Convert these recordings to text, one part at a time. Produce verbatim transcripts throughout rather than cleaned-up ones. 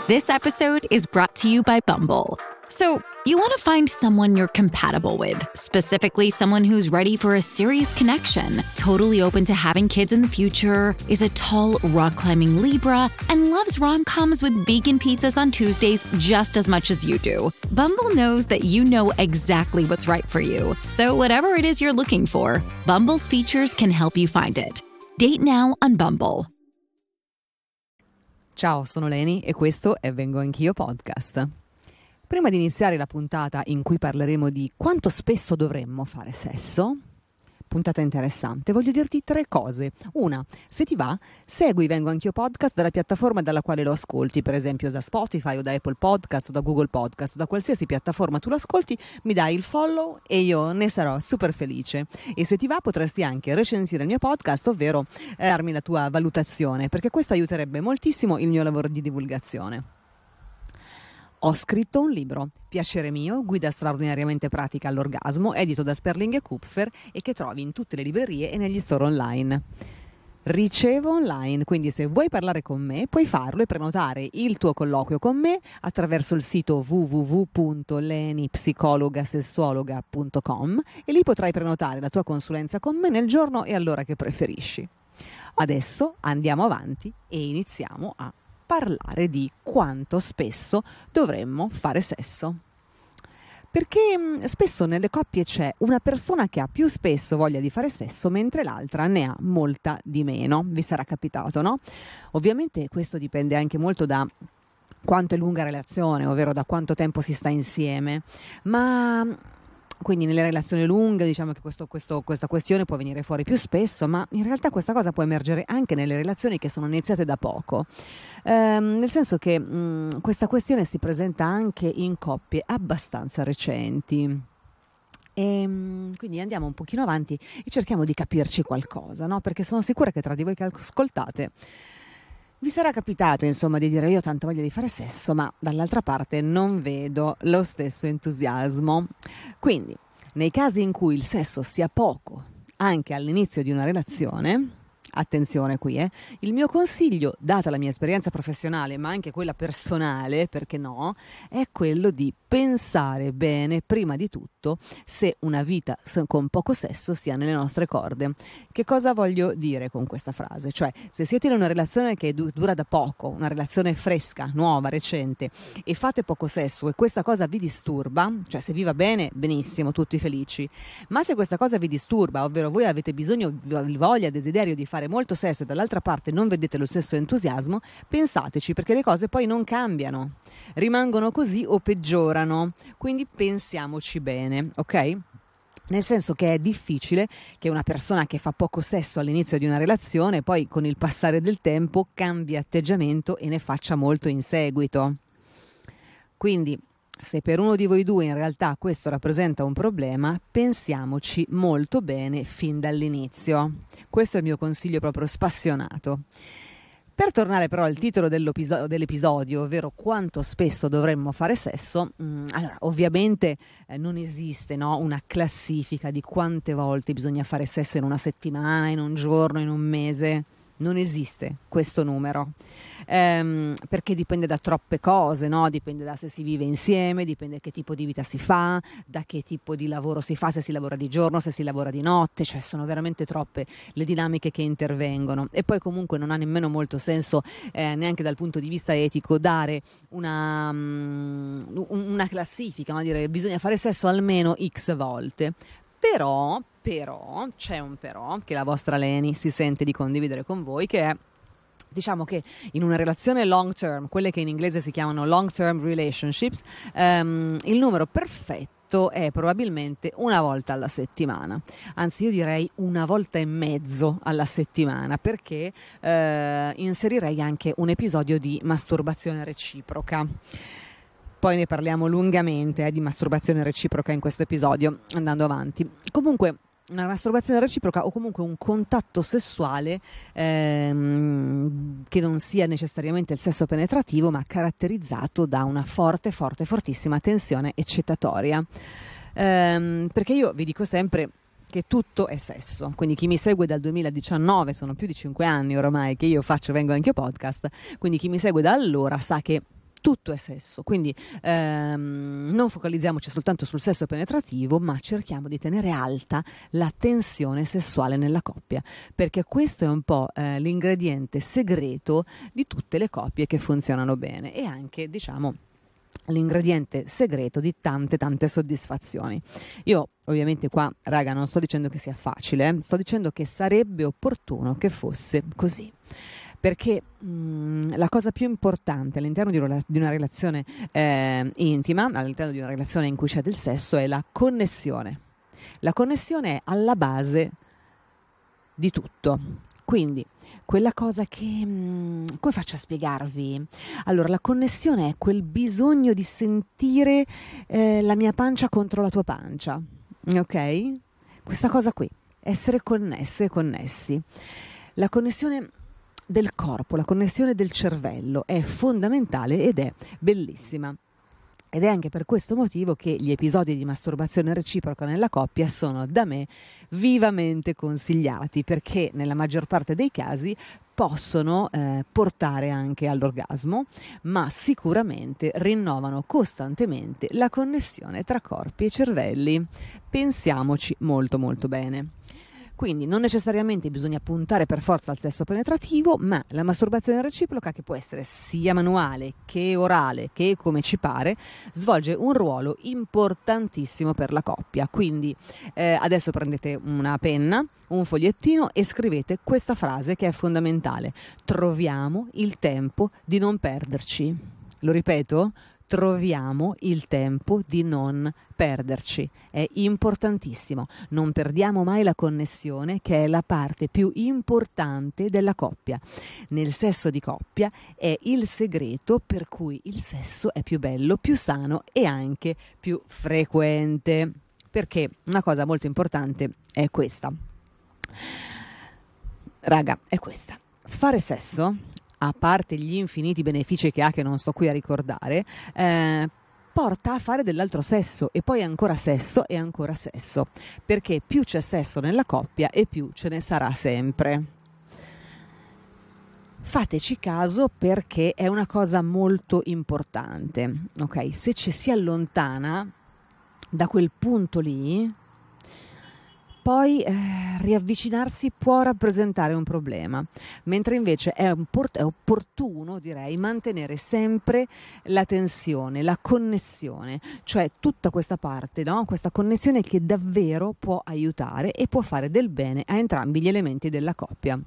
This episode is brought to you by Bumble. So, you want to find someone you're compatible with, specifically someone who's ready for a serious connection, totally open to having kids in the future, is a tall, rock-climbing Libra, and loves rom-coms with vegan pizzas on Tuesdays just as much as you do. Bumble knows that you know exactly what's right for you. So whatever it is you're looking for, Bumble's features can help you find it. Date now on Bumble. Ciao, sono Leni e questo è Vengo Anch'io Podcast. Prima di iniziare la puntata in cui parleremo di quanto spesso dovremmo fare sesso, puntata interessante, voglio dirti tre cose. Una, se ti va, segui Vengo Anch'io Podcast dalla piattaforma dalla quale lo ascolti, per esempio da Spotify o da Apple Podcast o da Google Podcast o da qualsiasi piattaforma tu lo ascolti, mi dai il follow e io ne sarò super felice. E se ti va potresti anche recensire il mio podcast, ovvero eh, darmi la tua valutazione, perché questo aiuterebbe moltissimo il mio lavoro di divulgazione. Ho scritto un libro, Piacere mio, guida straordinariamente pratica all'orgasmo, edito da Sperling e Kupfer e che trovi in tutte le librerie e negli store online. Ricevo online, quindi se vuoi parlare con me puoi farlo e prenotare il tuo colloquio con me attraverso il sito w w w punto lenipsicologasessuologa punto com e lì potrai prenotare la tua consulenza con me nel giorno e all'ora che preferisci. Adesso andiamo avanti e iniziamo a parlare di quanto spesso dovremmo fare sesso. Perché mh, spesso nelle coppie c'è una persona che ha più spesso voglia di fare sesso mentre l'altra ne ha molta di meno. Vi sarà capitato, no? Ovviamente questo dipende anche molto da quanto è lunga la relazione, ovvero da quanto tempo si sta insieme, ma quindi nelle relazioni lunghe diciamo che questo, questo, questa questione può venire fuori più spesso, ma in realtà questa cosa può emergere anche nelle relazioni che sono iniziate da poco, ehm, nel senso che mh, questa questione si presenta anche in coppie abbastanza recenti. E quindi andiamo un pochino avanti e cerchiamo di capirci qualcosa, no? Perché sono sicura che tra di voi che ascoltate vi sarà capitato, insomma, di dire io ho tanta voglia di fare sesso, ma dall'altra parte non vedo lo stesso entusiasmo. Quindi, nei casi in cui il sesso sia poco, anche all'inizio di una relazione, attenzione qui, eh, il mio consiglio, data la mia esperienza professionale, ma anche quella personale, perché no, è quello di pensare bene, prima di tutto, se una vita con poco sesso sia nelle nostre corde. Che cosa voglio dire con questa frase? Cioè, se siete in una relazione che dura da poco, una relazione fresca, nuova, recente, e fate poco sesso e questa cosa vi disturba, cioè se vi va bene, benissimo, tutti felici, ma se questa cosa vi disturba, ovvero voi avete bisogno, voglia, desiderio di fare molto sesso e dall'altra parte non vedete lo stesso entusiasmo, pensateci, perché le cose poi non cambiano, rimangono così o peggiorano, quindi pensiamoci bene, ok? Nel senso che è difficile che una persona che fa poco sesso all'inizio di una relazione poi con il passare del tempo cambi atteggiamento e ne faccia molto in seguito. Quindi se per uno di voi due in realtà questo rappresenta un problema, pensiamoci molto bene fin dall'inizio. Questo è il mio consiglio proprio spassionato. Per tornare però al titolo dell'episodio, ovvero quanto spesso dovremmo fare sesso, mh, allora ovviamente eh, non esiste, no, una classifica di quante volte bisogna fare sesso in una settimana, in un giorno, in un mese. Non esiste questo numero, ehm, perché dipende da troppe cose, no? Dipende da se si vive insieme, dipende che tipo di vita si fa, da che tipo di lavoro si fa, se si lavora di giorno, se si lavora di notte, cioè sono veramente troppe le dinamiche che intervengono. E poi comunque non ha nemmeno molto senso, eh, neanche dal punto di vista etico, dare una, um, una classifica, no? Dire bisogna fare sesso almeno X volte. Però, però, c'è un però che la vostra Leni si sente di condividere con voi, che è, diciamo che in una relazione long term, quelle che in inglese si chiamano long term relationships, um, il numero perfetto è probabilmente una volta alla settimana, anzi io direi una volta e mezzo alla settimana, perché eh, inserirei anche un episodio di masturbazione reciproca. Poi ne parliamo lungamente eh, di masturbazione reciproca in questo episodio, andando avanti. Comunque, una masturbazione reciproca o comunque un contatto sessuale ehm, che non sia necessariamente il sesso penetrativo, ma caratterizzato da una forte, forte, fortissima tensione eccitatoria. Ehm, perché io vi dico sempre che tutto è sesso, quindi chi mi segue dal duemiladiciannove, sono più di cinque anni oramai che io faccio Vengo Anch'io Podcast, quindi chi mi segue da allora sa che tutto è sesso, quindi ehm, non focalizziamoci soltanto sul sesso penetrativo, ma cerchiamo di tenere alta la tensione sessuale nella coppia, perché questo è un po' eh, l'ingrediente segreto di tutte le coppie che funzionano bene e anche, diciamo, l'ingrediente segreto di tante tante soddisfazioni. Io ovviamente qua, raga, non sto dicendo che sia facile, eh? Sto dicendo che sarebbe opportuno che fosse così. Perché mh, la cosa più importante all'interno di una, di una relazione eh, intima, all'interno di una relazione in cui c'è del sesso, è la connessione. La connessione è alla base di tutto. Quindi, quella cosa che... Mh, come faccio a spiegarvi? Allora, la connessione è quel bisogno di sentire eh, la mia pancia contro la tua pancia. Ok? Questa cosa qui. Essere connesse e connessi. La connessione del corpo, la connessione del cervello è fondamentale ed è bellissima. Ed è anche per questo motivo che gli episodi di masturbazione reciproca nella coppia sono da me vivamente consigliati, perché nella maggior parte dei casi possono eh, portare anche all'orgasmo, ma sicuramente rinnovano costantemente la connessione tra corpi e cervelli. Pensiamoci molto molto bene. Quindi non necessariamente bisogna puntare per forza al sesso penetrativo, ma la masturbazione reciproca, che può essere sia manuale che orale che come ci pare, svolge un ruolo importantissimo per la coppia. Quindi eh, adesso prendete una penna, un fogliettino e scrivete questa frase che è fondamentale: troviamo il tempo di non perderci. Lo ripeto? Troviamo il tempo di non perderci. È importantissimo. Non perdiamo mai la connessione, che è la parte più importante della coppia. Nel sesso di coppia è il segreto per cui il sesso è più bello, più sano e anche più frequente. Perché una cosa molto importante è questa. Raga, è questa. Fare sesso, a parte gli infiniti benefici che ha, che non sto qui a ricordare, eh, porta a fare dell'altro sesso e poi ancora sesso e ancora sesso, perché più c'è sesso nella coppia e più ce ne sarà sempre. Fateci caso, perché è una cosa molto importante, ok? Se ci si allontana da quel punto lì, poi eh, riavvicinarsi può rappresentare un problema, mentre invece è, un port- è opportuno, direi, mantenere sempre la tensione, la connessione, cioè tutta questa parte, no? Questa connessione che davvero può aiutare e può fare del bene a entrambi gli elementi della coppia.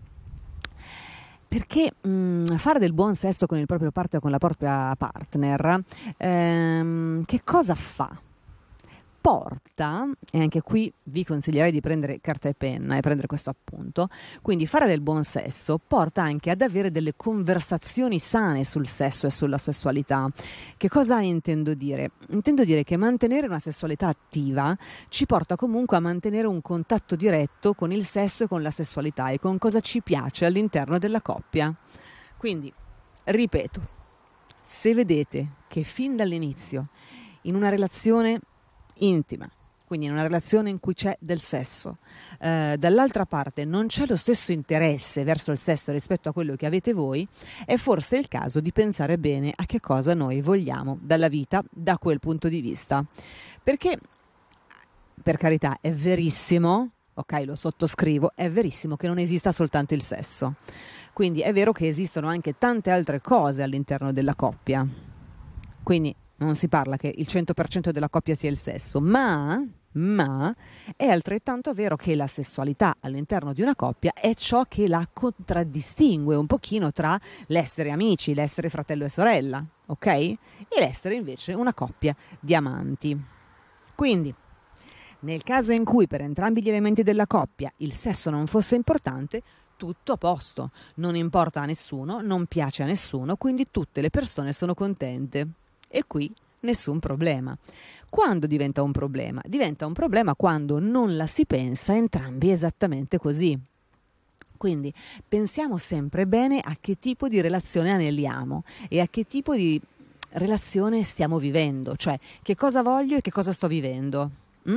Perché mh, fare del buon sesso con il proprio partner o con la propria partner, ehm, che cosa fa? Porta, e anche qui vi consiglierei di prendere carta e penna e prendere questo appunto, quindi fare del buon sesso porta anche ad avere delle conversazioni sane sul sesso e sulla sessualità. Che cosa intendo dire? Intendo dire che mantenere una sessualità attiva ci porta comunque a mantenere un contatto diretto con il sesso e con la sessualità e con cosa ci piace all'interno della coppia. Quindi, ripeto, se vedete che fin dall'inizio in una relazione intima, quindi in una relazione in cui c'è del sesso, eh, dall'altra parte non c'è lo stesso interesse verso il sesso rispetto a quello che avete voi, è forse il caso di pensare bene a che cosa noi vogliamo dalla vita da quel punto di vista. Perché, per carità, è verissimo, ok, lo sottoscrivo, è verissimo che non esista soltanto il sesso. Quindi è vero che esistono anche tante altre cose all'interno della coppia. Quindi non si parla che il cento per cento della coppia sia il sesso, ma, ma è altrettanto vero che la sessualità all'interno di una coppia è ciò che la contraddistingue un pochino tra l'essere amici, l'essere fratello e sorella, ok? E l'essere invece una coppia di amanti. Quindi, nel caso in cui per entrambi gli elementi della coppia il sesso non fosse importante, tutto a posto, non importa a nessuno, non piace a nessuno, quindi tutte le persone sono contente. E qui nessun problema. Quando diventa un problema? Diventa un problema quando non la si pensa entrambi esattamente così. Quindi pensiamo sempre bene a che tipo di relazione aneliamo e a che tipo di relazione stiamo vivendo, cioè che cosa voglio e che cosa sto vivendo. Mm?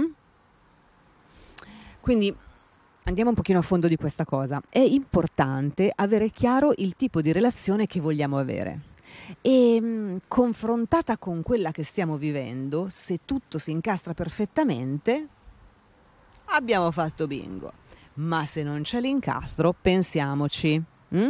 Quindi andiamo un pochino a fondo di questa cosa. È importante avere chiaro il tipo di relazione che vogliamo avere. E mh, confrontata con quella che stiamo vivendo, se tutto si incastra perfettamente, abbiamo fatto bingo. Ma se non c'è l'incastro, pensiamoci. Mm?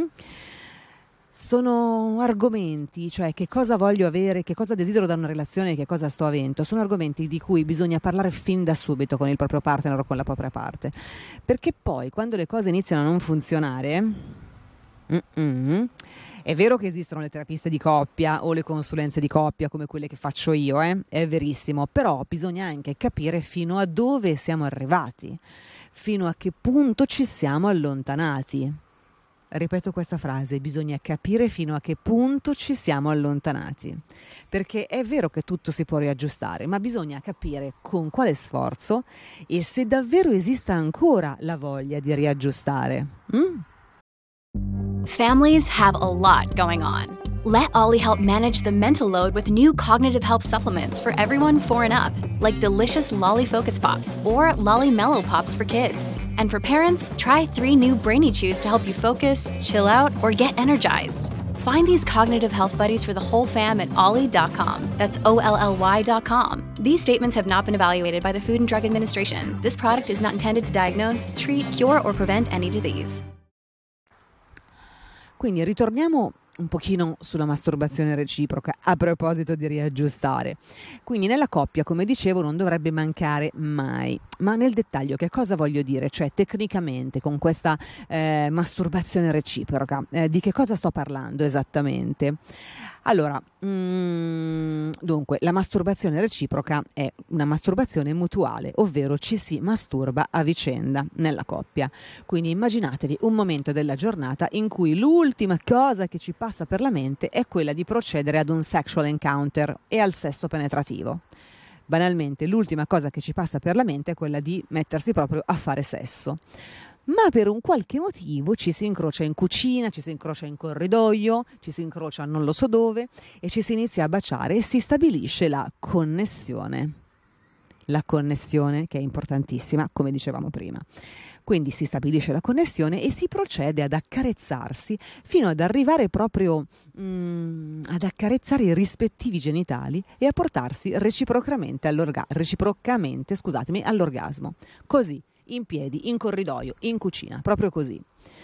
Sono argomenti, cioè che cosa voglio avere, che cosa desidero da una relazione, che cosa sto avendo. Sono argomenti di cui bisogna parlare fin da subito con il proprio partner o con la propria parte. Perché poi, quando le cose iniziano a non funzionare, mm-mm, è vero che esistono le terapiste di coppia o le consulenze di coppia come quelle che faccio io, eh? È verissimo, però bisogna anche capire fino a dove siamo arrivati, fino a che punto ci siamo allontanati. Ripeto questa frase, bisogna capire fino a che punto ci siamo allontanati, perché è vero che tutto si può riaggiustare, ma bisogna capire con quale sforzo e se davvero esista ancora la voglia di riaggiustare. Mm? Families have a lot going on. Let Ollie help manage the mental load with new cognitive help supplements for everyone four and up, like delicious Lolly Focus Pops or Lolly Mellow Pops for kids. And for parents, try three new Brainy Chews to help you focus, chill out, or get energized. Find these cognitive health buddies for the whole fam at ollie dot com. That's O L L Y dot com. These statements have not been evaluated by the Food and Drug Administration. This product is not intended to diagnose, treat, cure, or prevent any disease. Quindi ritorniamo un pochino sulla masturbazione reciproca a proposito di riaggiustare. Quindi nella coppia, come dicevo, non dovrebbe mancare mai. Ma nel dettaglio che cosa voglio dire? Cioè tecnicamente con questa eh, masturbazione reciproca, eh, di che cosa sto parlando esattamente? Allora, mm, dunque, la masturbazione reciproca è una masturbazione mutuale, ovvero ci si masturba a vicenda nella coppia. Quindi immaginatevi un momento della giornata in cui l'ultima cosa che ci passa per la mente è quella di procedere ad un sexual encounter e al sesso penetrativo. Banalmente, l'ultima cosa che ci passa per la mente è quella di mettersi proprio a fare sesso. Ma per un qualche motivo ci si incrocia in cucina, ci si incrocia in corridoio, ci si incrocia non lo so dove e ci si inizia a baciare e si stabilisce la connessione. La connessione che è importantissima, come dicevamo prima. Quindi si stabilisce la connessione e si procede ad accarezzarsi fino ad arrivare proprio mm, ad accarezzare i rispettivi genitali e a portarsi reciprocamente, all'orga- reciprocamente scusatemi, all'orgasmo. Così. In piedi, in corridoio, in cucina, proprio così.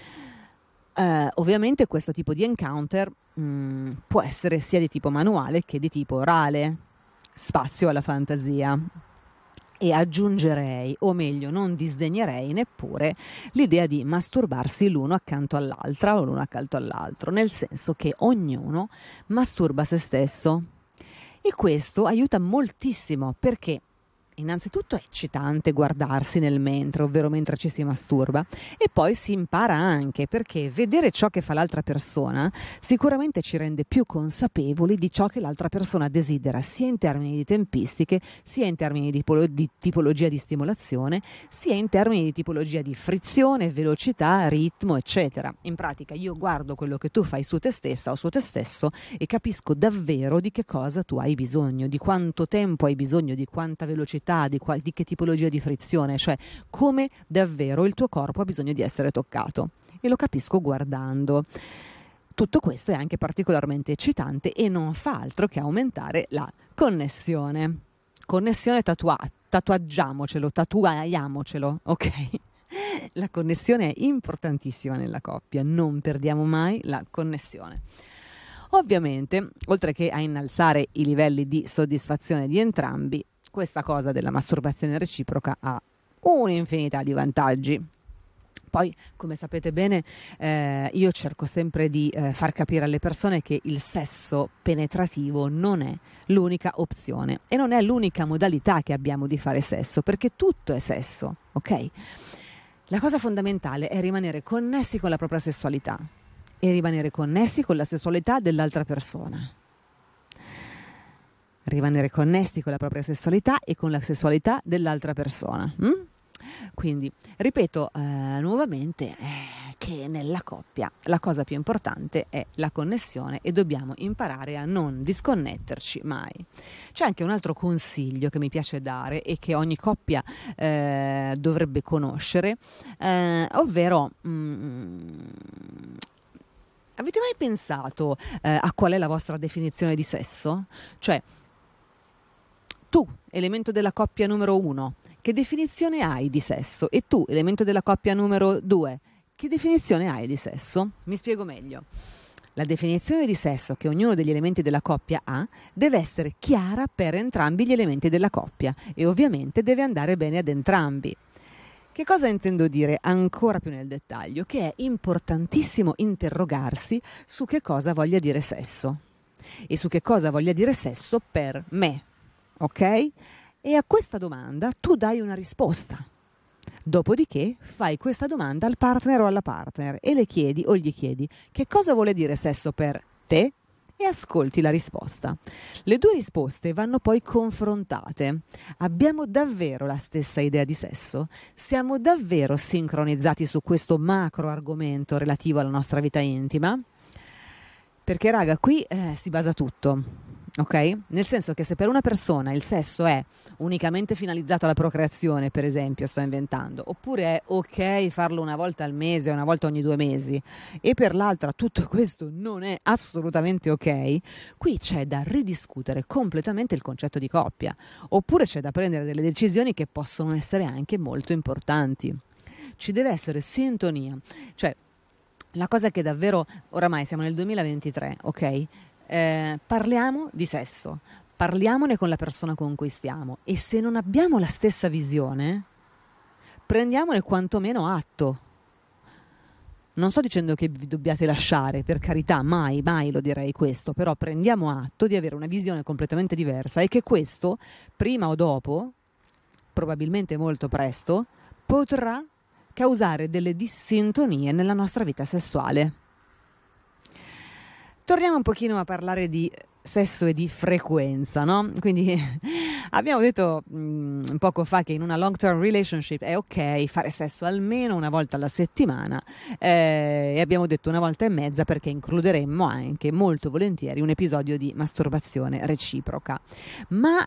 Uh, ovviamente questo tipo di encounter mh, può essere sia di tipo manuale che di tipo orale, spazio alla fantasia. E aggiungerei, o meglio non disdegnerei neppure, l'idea di masturbarsi l'uno accanto all'altra o l'uno accanto all'altro, nel senso che ognuno masturba se stesso. E questo aiuta moltissimo perché innanzitutto è eccitante guardarsi nel mentre, ovvero mentre ci si masturba, e poi si impara anche perché vedere ciò che fa l'altra persona sicuramente ci rende più consapevoli di ciò che l'altra persona desidera, sia in termini di tempistiche, sia in termini di, tipolo- di tipologia di stimolazione, sia in termini di tipologia di frizione, velocità, ritmo, eccetera. In pratica io guardo quello che tu fai su te stessa o su te stesso e capisco davvero di che cosa tu hai bisogno, di quanto tempo hai bisogno, di quanta velocità, Di, qual- di che tipologia di frizione, cioè come davvero il tuo corpo ha bisogno di essere toccato, e lo capisco guardando. Tutto questo è anche particolarmente eccitante e non fa altro che aumentare la connessione. Connessione tatuata, tatuaggiamocelo, tatuiamocelo, ok? La connessione è importantissima nella coppia, non perdiamo mai la connessione. Ovviamente, oltre che a innalzare i livelli di soddisfazione di entrambi, questa cosa della masturbazione reciproca ha un'infinità di vantaggi. Poi, come sapete bene, eh, io cerco sempre di eh, far capire alle persone che il sesso penetrativo non è l'unica opzione e non è l'unica modalità che abbiamo di fare sesso, perché tutto è sesso, ok? La cosa fondamentale è rimanere connessi con la propria sessualità e rimanere connessi con la sessualità dell'altra persona. Rimanere connessi con la propria sessualità e con la sessualità dell'altra persona. Mm? Quindi, ripeto eh, nuovamente eh, che nella coppia la cosa più importante è la connessione e dobbiamo imparare a non disconnetterci mai. C'è anche un altro consiglio che mi piace dare e che ogni coppia eh, dovrebbe conoscere, eh, ovvero... Mm, avete mai pensato eh, a qual è la vostra definizione di sesso? Cioè, tu, elemento della coppia numero uno, che definizione hai di sesso? E tu, elemento della coppia numero due, che definizione hai di sesso? Mi spiego meglio. La definizione di sesso che ognuno degli elementi della coppia ha deve essere chiara per entrambi gli elementi della coppia e ovviamente deve andare bene ad entrambi. Che cosa intendo dire ancora più nel dettaglio? Che è importantissimo interrogarsi su che cosa voglia dire sesso e su che cosa voglia dire sesso per me, ok? E a questa domanda tu dai una risposta. Dopodiché fai questa domanda al partner o alla partner e le chiedi o gli chiedi che cosa vuole dire sesso per te e ascolti la risposta. Le due risposte vanno poi confrontate. Abbiamo davvero la stessa idea di sesso? Siamo davvero sincronizzati su questo macro argomento relativo alla nostra vita intima? Perché raga, qui eh, si basa tutto. Ok? Nel senso che se per una persona il sesso è unicamente finalizzato alla procreazione, per esempio, sto inventando, oppure è ok farlo una volta al mese, una volta ogni due mesi, e per l'altra tutto questo non è assolutamente ok, qui c'è da ridiscutere completamente il concetto di coppia, oppure c'è da prendere delle decisioni che possono essere anche molto importanti. Ci deve essere sintonia, cioè la cosa che davvero, oramai siamo nel duemilaventitré, ok? Eh, parliamo di sesso, parliamone con la persona con cui stiamo e se non abbiamo la stessa visione, prendiamone quantomeno atto. Non sto dicendo che vi dobbiate lasciare, per carità, mai, mai lo direi questo, però prendiamo atto di avere una visione completamente diversa e che questo, prima o dopo, probabilmente molto presto, potrà causare delle dissintonie nella nostra vita sessuale. Torniamo un pochino a parlare di sesso e di frequenza, no? Quindi abbiamo detto mh, poco fa che in una long term relationship è ok fare sesso almeno una volta alla settimana eh, e abbiamo detto una volta e mezza perché includeremmo anche molto volentieri un episodio di masturbazione reciproca. Ma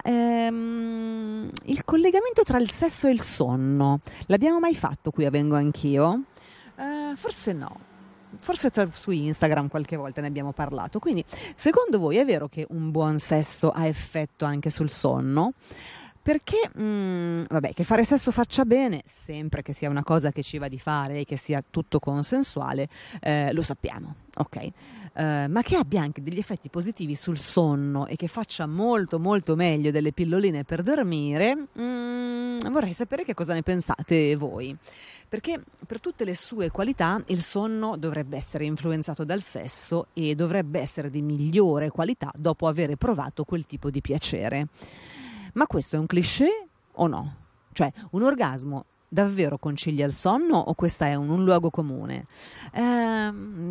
ehm, il collegamento tra il sesso e il sonno l'abbiamo mai fatto qui a Vengo Anch'io? Eh, forse no. Forse tra, su Instagram qualche volta ne abbiamo parlato. Quindi, secondo voi è vero che un buon sesso ha effetto anche sul sonno? Perché, mh, vabbè, che fare sesso faccia bene, sempre che sia una cosa che ci va di fare e che sia tutto consensuale, eh, lo sappiamo, ok? Uh, ma che abbia anche degli effetti positivi sul sonno e che faccia molto molto meglio delle pilloline per dormire, mm, vorrei sapere che cosa ne pensate voi, perché per tutte le sue qualità il sonno dovrebbe essere influenzato dal sesso e dovrebbe essere di migliore qualità dopo aver provato quel tipo di piacere. Ma questo è un cliché o no? Cioè, un orgasmo davvero concilia il sonno o questo è un, un luogo comune? Eh,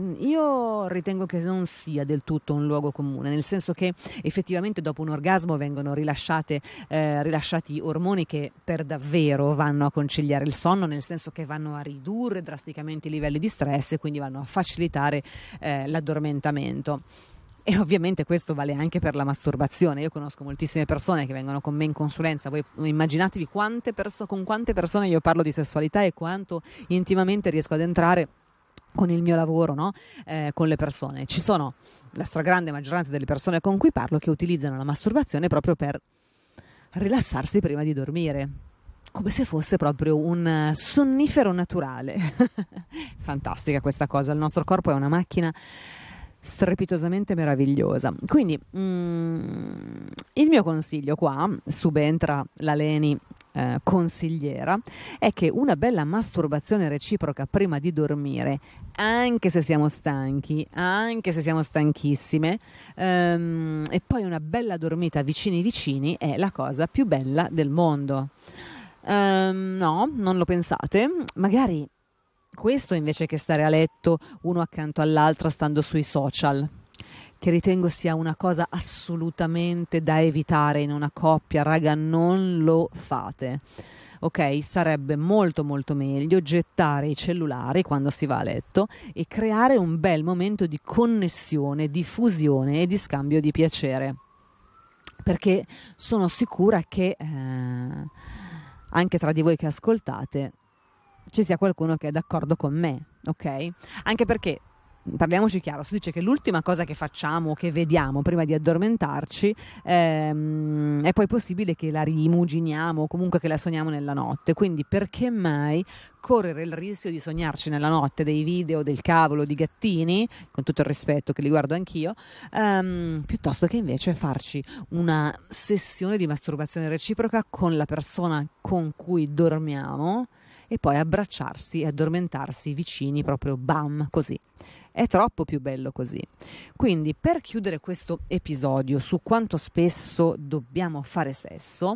io ritengo che non sia del tutto un luogo comune, nel senso che effettivamente dopo un orgasmo vengono rilasciate, eh, rilasciati ormoni che per davvero vanno a conciliare il sonno, nel senso che vanno a ridurre drasticamente i livelli di stress e quindi vanno a facilitare eh, l'addormentamento. E ovviamente questo vale anche per la masturbazione. Io conosco moltissime persone che vengono con me in consulenza. Voi immaginatevi quante perso- con quante persone io parlo di sessualità e quanto intimamente riesco ad entrare con il mio lavoro, no? eh, con le persone. Ci sono la stragrande maggioranza delle persone con cui parlo che utilizzano la masturbazione proprio per rilassarsi prima di dormire, come se fosse proprio un sonnifero naturale. Fantastica questa cosa, il nostro corpo è una macchina strepitosamente meravigliosa. Quindi mm, il mio consiglio qua, subentra la Leni eh, consigliera, è che una bella masturbazione reciproca prima di dormire, anche se siamo stanchi, anche se siamo stanchissime, ehm, e poi una bella dormita vicini vicini è la cosa più bella del mondo. Um, no, non lo pensate? Magari questo invece che stare a letto uno accanto all'altra stando sui social, che ritengo sia una cosa assolutamente da evitare in una coppia. Raga, non lo fate, ok? Sarebbe molto molto meglio gettare i cellulari quando si va a letto e creare un bel momento di connessione, di fusione e di scambio di piacere, perché sono sicura che eh, anche tra di voi che ascoltate ci sia qualcuno che è d'accordo con me, ok? Anche perché parliamoci chiaro, si dice che l'ultima cosa che facciamo, che vediamo prima di addormentarci, ehm, è poi possibile che la rimuginiamo o comunque che la sogniamo nella notte. Quindi perché mai correre il rischio di sognarci nella notte dei video del cavolo di gattini, con tutto il rispetto che li guardo anch'io, ehm, piuttosto che invece farci una sessione di masturbazione reciproca con la persona con cui dormiamo e poi abbracciarsi e addormentarsi vicini, proprio bam, così. È troppo più bello così. Quindi, per chiudere questo episodio su quanto spesso dobbiamo fare sesso,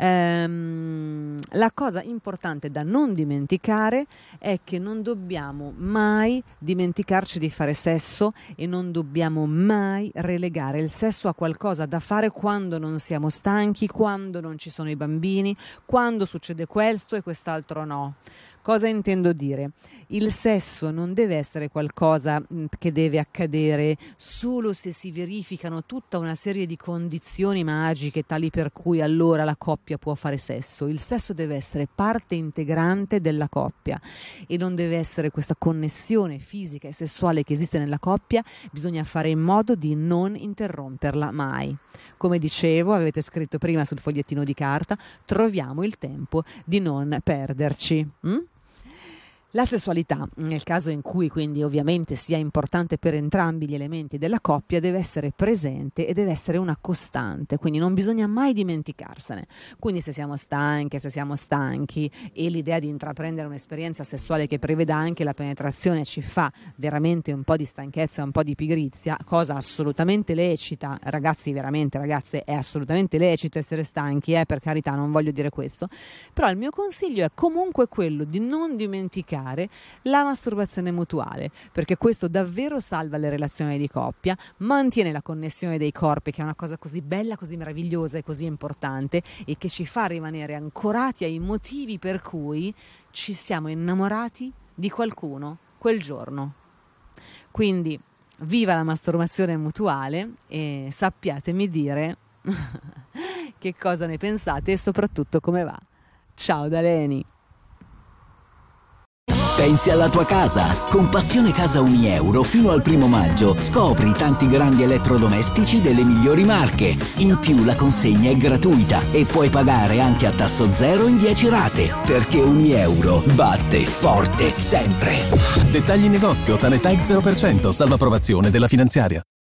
ehm, la cosa importante da non dimenticare è che non dobbiamo mai dimenticarci di fare sesso e non dobbiamo mai relegare il sesso a qualcosa da fare quando non siamo stanchi, quando non ci sono i bambini, quando succede questo e quest'altro no. Cosa intendo dire? Il sesso non deve essere qualcosa che deve accadere solo se si verificano tutta una serie di condizioni magiche tali per cui allora la coppia può fare sesso. Il sesso deve essere parte integrante della coppia e non deve essere questa connessione fisica e sessuale che esiste nella coppia, bisogna fare in modo di non interromperla mai. Come dicevo, avete scritto prima sul fogliettino di carta, troviamo il tempo di non perderci. Mm? La sessualità, nel caso in cui quindi ovviamente sia importante per entrambi gli elementi della coppia, deve essere presente e deve essere una costante, quindi non bisogna mai dimenticarsene. Quindi se siamo stanche, se siamo stanchi e l'idea di intraprendere un'esperienza sessuale che preveda anche la penetrazione ci fa veramente un po' di stanchezza, un po' di pigrizia, cosa assolutamente lecita, ragazzi, veramente ragazze, è assolutamente lecito essere stanchi, eh, per carità, non voglio dire questo, però il mio consiglio è comunque quello di non dimenticare la masturbazione mutuale, perché questo davvero salva le relazioni di coppia, mantiene la connessione dei corpi, che è una cosa così bella, così meravigliosa e così importante, e che ci fa rimanere ancorati ai motivi per cui ci siamo innamorati di qualcuno quel giorno. Quindi viva la masturbazione mutuale e sappiatemi dire che cosa ne pensate e soprattutto come va. Ciao da Leni. Pensi alla tua casa? Con Passione Casa Unieuro fino al primo maggio scopri tanti grandi elettrodomestici delle migliori marche. In più la consegna è gratuita e puoi pagare anche a tasso zero in dieci rate. Perché Unieuro batte forte sempre. Dettagli in negozio, Tanetech zero per cento, salva approvazione della finanziaria.